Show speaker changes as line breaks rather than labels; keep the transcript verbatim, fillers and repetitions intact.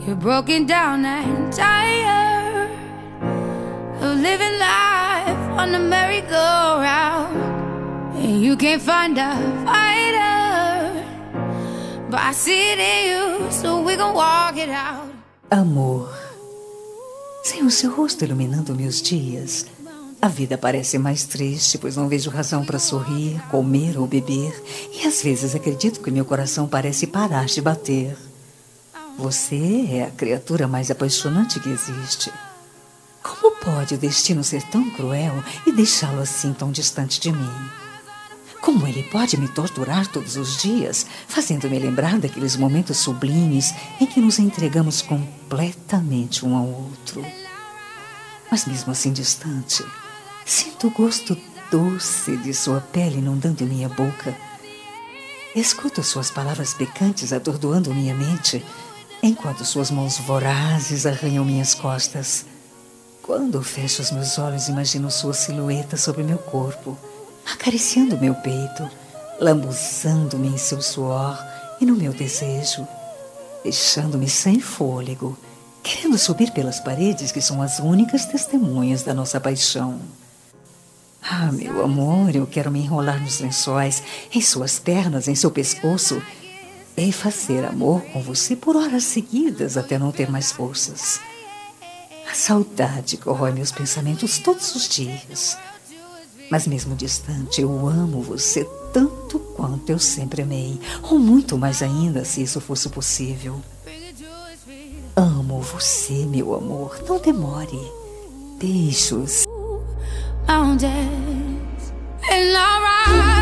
You're broken down and tired of living life on the merry-go-round, and you can't find a fighter, but I see it in you, so we gon' walk it out.
Amor, sem o seu rosto iluminando meus dias, a vida parece mais triste, pois não vejo razão para sorrir, comer ou beber, e às vezes acredito que meu coração parece parar de bater. Você é a criatura mais apaixonante que existe. Como pode o destino ser tão cruel e deixá-lo assim tão distante de mim? Como ele pode me torturar todos os dias, fazendo-me lembrar daqueles momentos sublimes em que nos entregamos completamente um ao outro? Mas mesmo assim distante, sinto o gosto doce de sua pele inundando minha boca. Escuto suas palavras picantes atordoando minha mente, enquanto suas mãos vorazes arranham minhas costas. Quando fecho os meus olhos, imagino sua silhueta sobre meu corpo, acariciando meu peito, lambuzando-me em seu suor e no meu desejo, deixando-me sem fôlego, querendo subir pelas paredes que são as únicas testemunhas da nossa paixão. Ah, meu amor, eu quero me enrolar nos lençóis, em suas pernas, em seu pescoço, e fazer amor com você por horas seguidas até não ter mais forças. A saudade corrói meus pensamentos todos os dias. Mas mesmo distante, eu amo você tanto quanto eu sempre amei, ou muito mais ainda, se isso fosse possível. Amo você, meu amor, não demore. Beijos.
Mountains and alright.